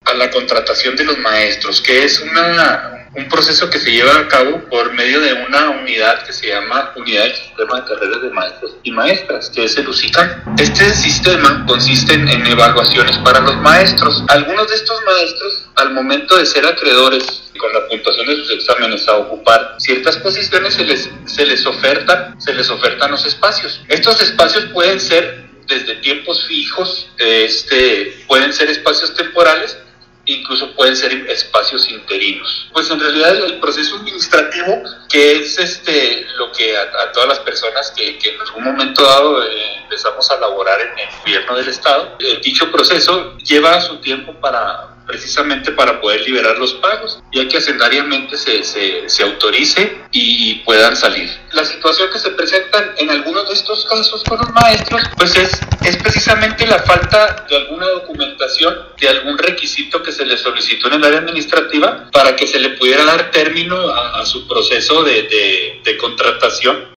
a la contratación de los maestros, que es un proceso que se lleva a cabo por medio de una unidad que se llama Unidad del Sistema de Carreras de Maestros y Maestras, que es el USICAM. Este sistema consiste en evaluaciones para los maestros. Algunos de estos maestros, al momento de ser acreedores con la puntuación de sus exámenes a ocupar ciertas posiciones, se les ofertan los espacios. Estos espacios pueden ser desde tiempos fijos, pueden ser espacios temporales, incluso pueden ser espacios interinos. Pues en realidad el proceso administrativo, que es lo que a todas las personas que en algún momento dado empezamos a laborar en el gobierno del estado, dicho proceso lleva su tiempo precisamente para poder liberar los pagos, ya que hacendariamente se autorice y puedan salir. La situación que se presenta en algunos de estos casos con los maestros, pues es precisamente la falta de alguna documentación, de algún requisito que se les solicitó en el área administrativa para que se le pudiera dar término a su proceso de contratación